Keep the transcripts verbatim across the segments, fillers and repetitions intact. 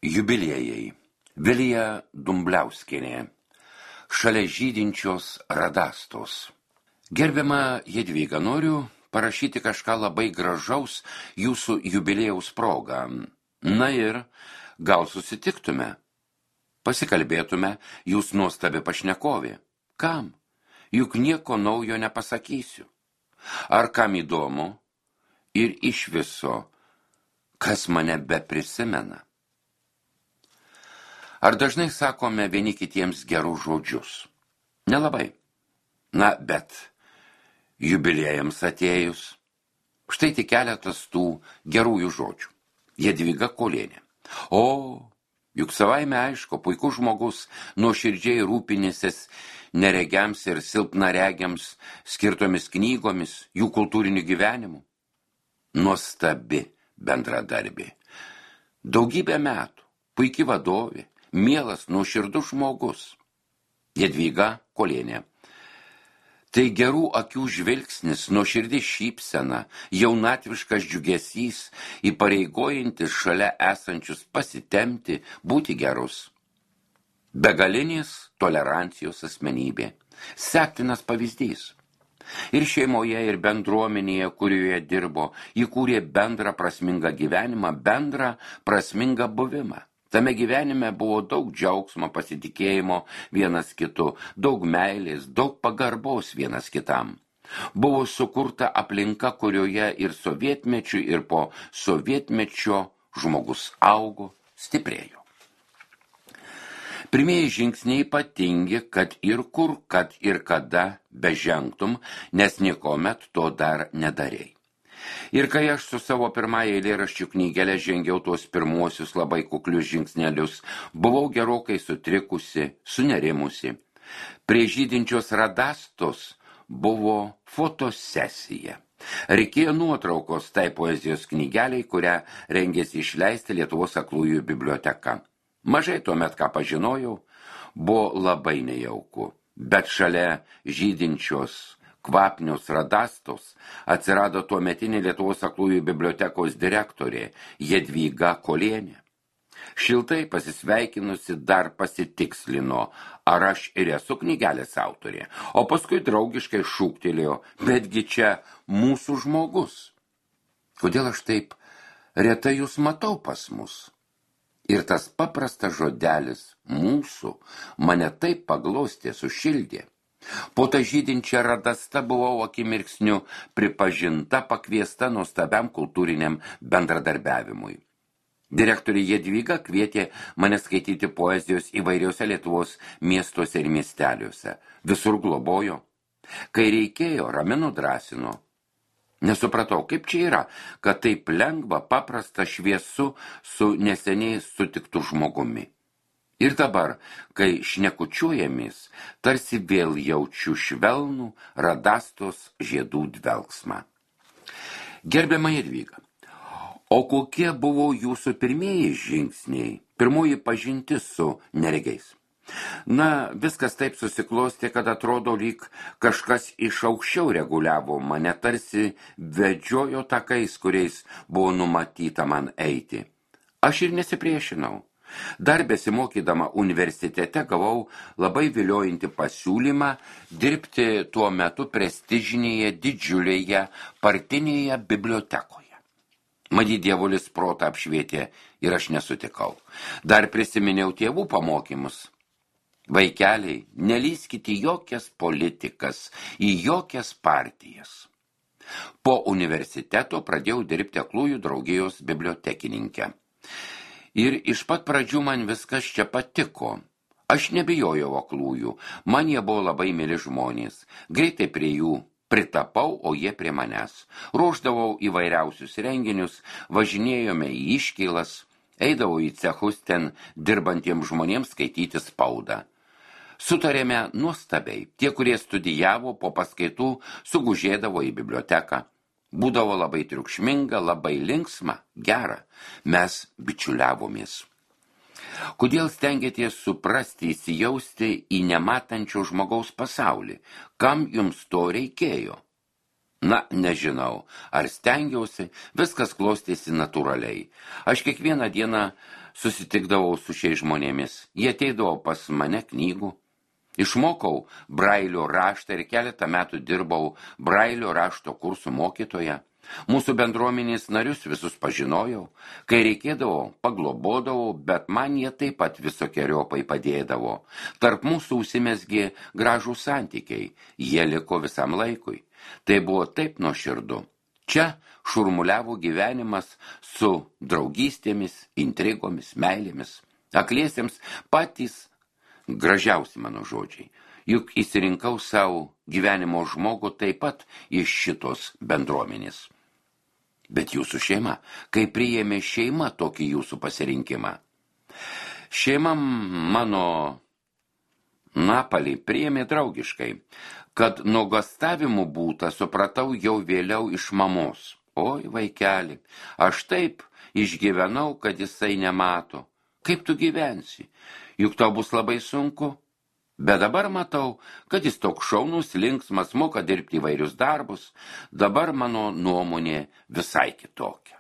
Jubiliejai. Vilija Dumbliauskienė. Šalia žydinčios radastos. Gerbiama Jadvyga, noriu parašyti kažką labai gražaus jūsų jubiliejaus proga. Na ir gal susitiktume, pasikalbėtume, jūs nuostabi pašnekovė. Kam? Juk nieko naujo nepasakysiu. Ar kam įdomu? Ir iš viso, kas mane beprisimena. Ar dažnai sakome vieni kitiems gerus žodžius? Nelabai. Na, bet jubiliejams atėjus, štai tik keletas tų gerųjų žodžių. Jadvyga Kolienė. O, juk savaime aišku, puikus žmogus, nuoširdžiai rūpinęsis neregiams ir silpnaregiams skirtomis knygomis, jų kultūriniu gyvenimu. Nuostabi bendradarbė. Daugybę metų, puiki vadovė, mielas, nuoširdus žmogus. Jadvyga Kolienė. Tai gerų akių žvilgsnis, nuoširdi šypsena, jaunatviškas džiugesys, įpareigojantis šalia esančius pasitemti, būti gerus. Begalinės tolerancijos asmenybė. Sektinas pavyzdys. Ir šeimoje, ir bendruomenėje, kurioje dirbo, įkūrė bendrą prasmingą gyvenimą, bendrą prasmingą buvimą. Tame gyvenime buvo daug džiaugsmo, pasitikėjimo vienas kitu, daug meilės, daug pagarbos vienas kitam. Buvo sukurta aplinka, kurioje ir sovietmečiu, ir po sovietmečio žmogus augo, stiprėjo. Pirmieji žingsniai ypatingi, kad ir kur, kad ir kada bežengtum, nes niekuomet to dar nedarei. Ir kai aš su savo pirmąją eilėraščių knygelę žengiau tuos pirmuosius labai kuklius žingsnelius, buvau gerokai sutrikusi, sunerimusi. Prie žydinčios radastos buvo fotosesija. Reikėjo nuotraukos tai poezijos knygeliai, kurią rengėsi išleisti Lietuvos aklųjų biblioteka. Mažai tuomet, ką pažinojau, buvo labai nejauku, bet šalia žydinčios kvapnios radastos atsirado tuometinė Lietuvos aklųjų bibliotekos direktorė Jadvyga Kolienė. Šiltai pasisveikinusi dar pasitikslino, ar aš ir esu knygelės autorė, o paskui draugiškai šūktelėjo, betgi čia mūsų žmogus. Kodėl aš taip retai jūs matau pas mus? Ir tas paprastas žodelis mūsų mane taip paglostė, sušildė. Po tą žydinčią radastą buvau akimirksniu pripažinta, pakviesta nuostabiam kultūriniam bendradarbiavimui. Direktorė Jadvyga kvietė mane skaityti poezijos įvairiuose Lietuvos miestuose ir miesteliuose. Visur globojo. Kai reikėjo, ramino, drąsino. Nesupratau, kaip čia yra, kad taip lengva, paprasta, šviesu su neseniai sutiktu žmogumi. Ir dabar, kai šnekučiuojamės, tarsi vėl jaučiu švelnų radastos žiedų dvelksmą. Gerbiama Jadvyga, o kokie buvo jūsų pirmieji žingsniai, pirmoji pažintis su neregiais? Na, viskas taip susiklostė, kad atrodo lyg kažkas iš aukščiau reguliavo mane, tarsi vedžiojo takais, kuriais buvo numatyta man eiti. Aš ir nesipriešinau. Dar besimokydama universitete gavau labai viliojantį pasiūlymą dirbti tuo metu prestižinėje, didžiulėje, partinėje bibliotekoje. Matyt, dievulis protą apšvietė ir aš nesutikau. Dar prisiminiau tėvų pamokymus. Vaikeliai, nelyskite jokias politikas, į jokias partijas. Po universiteto pradėjau dirbti aklųjų draugijos bibliotekininkę. Ir iš pat pradžių man viskas čia patiko. Aš nebijojau aklųjų, man jie buvo labai mili žmonės. Greitai prie jų pritapau, o jie prie manęs. Ruošdavau įvairiausius renginius, važinėjome į iškylas, eidavau į cechus ten dirbantiems žmonėms skaityti spaudą. Sutarėme nuostabiai, tie, kurie studijavo po paskaitų, sugužėdavo į biblioteką. Būdavo labai triukšminga, labai linksma, gera. Mes bičiuliavomės. Kodėl stengiatės suprasti, įsijausti į nematančio žmogaus pasaulį? Kam jums to reikėjo? Na, nežinau, ar stengiausi, viskas klostėsi natūraliai. Aš kiekvieną dieną susitikdavau su šiais žmonėmis. Jie ateidavo pas mane knygų. Išmokau Brailio raštą ir keletą metų dirbau Brailio rašto kursų mokytoja. Mūsų bendruomenės narius visus pažinojau. Kai reikėdavo, paglobodavau, bet man jie taip pat visokiojopai padėdavo. Tarp mūsų užsimezgė gražų santykiai. Jie liko visam laikui. Tai buvo taip nuoširdu. Čia šurmuliavo gyvenimas su draugystėmis, intrigomis, meilėmis. Akliesiems patys gražiausi mano žodžiai. Juk įsirinkau savo gyvenimo žmogų taip pat iš šitos bendruomenės. Bet jūsų šeima, kai priėmė šeima tokį jūsų pasirinkimą? Šeima mano Napalį priėmė draugiškai. Kad nuogastavimų būta, supratau jau vėliau iš mamos. Oi, vaikeli, aš taip išgyvenau, kad jisai nemato. Kaip tu gyvensi? Juk tau bus labai sunku. Bet dabar matau, kad jis toks šaunus, linksmas, moka dirbti įvairius darbus. Dabar mano nuomonė visai kitokia.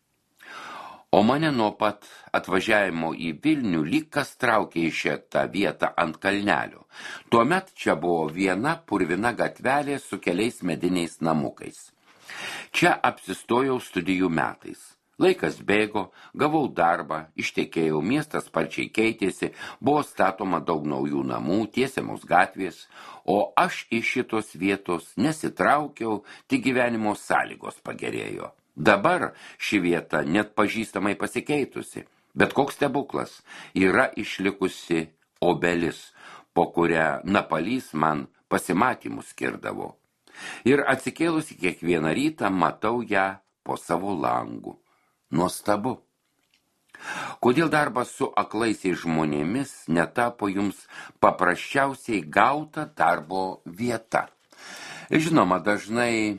O mane nuo pat atvažiavimo į Vilnių lyg kas traukė į šitą vietą ant kalnelio. Tuomet čia buvo viena purvina gatvelė su keliais mediniais namukais. Čia apsistojau studijų metais. Laikas bėgo, gavau darbą, ištekėjau, miestas sparčiai keitėsi, buvo statoma daug naujų namų, tiesiamos gatvės, o aš iš šitos vietos nesitraukiau, tik gyvenimo sąlygos pagerėjo. Dabar ši vieta net pažįstamai pasikeitusi, bet koks stebuklas, yra išlikusi obelis, po kurią Napalys man pasimatymus skirdavo. Ir atsikėlusi kiekvieną rytą matau ją po savo langu. Nuostabu. Kodėl darbas su aklaisiais žmonėmis netapo jums paprasčiausiai gauta darbo vieta? Žinoma, dažnai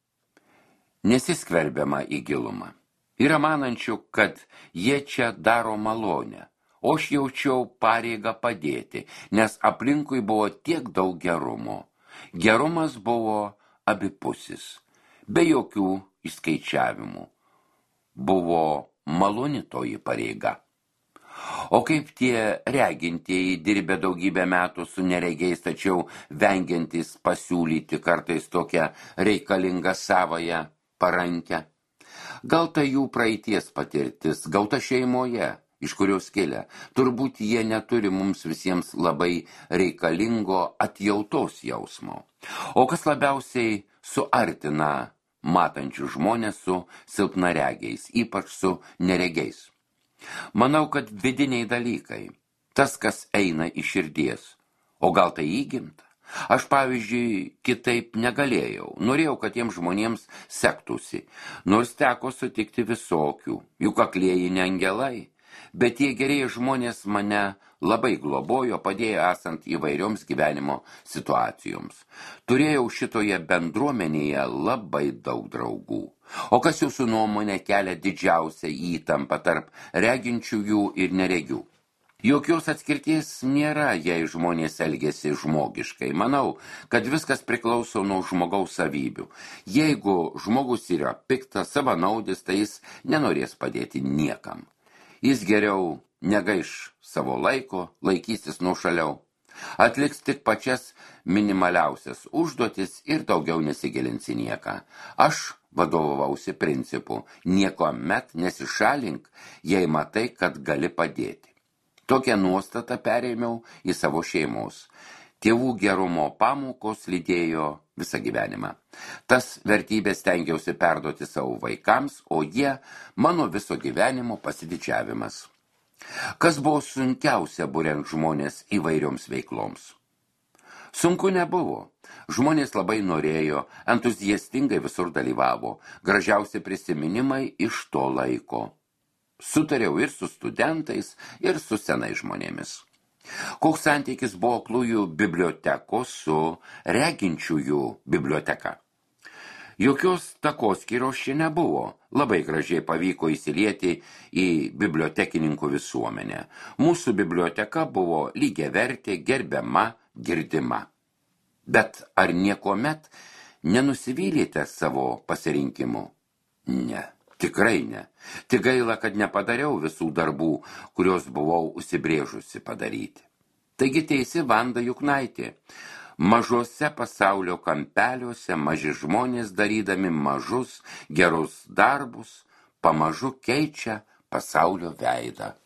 nesiskverbiama į gilumą. Yra manančių, kad jie čia daro malonę, o aš jaučiau pareigą padėti, nes aplinkui buvo tiek daug gerumo. Gerumas buvo abipusis, be jokių išskaičiavimų. Buvo maloni toji pareiga. O kaip tie regintieji dirbę daugybę metų su neregiais, tačiau vengiantys pasiūlyti kartais tokią reikalingą savąją parankę? Gal tai jų praeities patirtis, gauta šeimoje, iš kurios kilę. Turbūt jie neturi mums visiems labai reikalingo atjautos jausmo. O kas labiausiai suartina matančių žmonės su silpnaregiais, ypač su neregiais? Manau, kad vidiniai dalykai, tas, kas eina iš širdies, o gal tai įgimta? Aš, pavyzdžiui, kitaip negalėjau, norėjau, kad tiems žmonėms sektųsi, nors teko sutikti visokių, juk aklieji ne angelai, bet tie gerieji žmonės mane labai globojo, padėjo esant įvairioms gyvenimo situacijoms. Turėjau šitoje bendruomenėje labai daug draugų. O kas jūsų nuomonė kelia didžiausią įtampą tarp reginčiųjų ir neregių? Jokios atskirties nėra, jei žmonės elgiasi žmogiškai. Manau, kad viskas priklauso nuo žmogaus savybių. Jeigu žmogus yra piktas, savanaudis, tai jis nenorės padėti niekam. Jis geriau negaiš savo laiko, laikysis nuošaliau. Atliks tik pačias minimaliausias užduotis ir daugiau nesigilins į nieką. Aš vadovausi principu, niekuomet nesišalink, jei matai, kad gali padėti. Tokią nuostatą perėmiau į savo šeimos. Tėvų gerumo pamokos lydėjo visą gyvenimą. Tas vertybės stengiausi perduoti savo vaikams, o jie mano viso gyvenimo pasididžiavimas. Kas buvo sunkiausia buriant žmonės įvairioms veikloms? Sunku nebuvo. Žmonės labai norėjo, entuziastingai visur dalyvavo, gražiausi prisiminimai iš to laiko. Sutariau ir su studentais, ir su senais žmonėmis. Koks santykis buvo aklųjų bibliotekos su reginčiųjų biblioteka? Jokios takoskyros čia nebuvo. Labai gražiai pavyko įsilieti į bibliotekininkų visuomenę. Mūsų biblioteka buvo lygiavertė, gerbiama, girdima. Bet ar niekuomet nenusivylėte savo pasirinkimu? Ne. Tikrai ne. Tik gaila, kad nepadariau visų darbų, kuriuos buvau užsibrėžusi padaryti. Taigi teisi Vanda Juknaitė. Mažuose pasaulio kampeliuose maži žmonės darydami mažus gerus darbus pamažu keičia pasaulio veidą.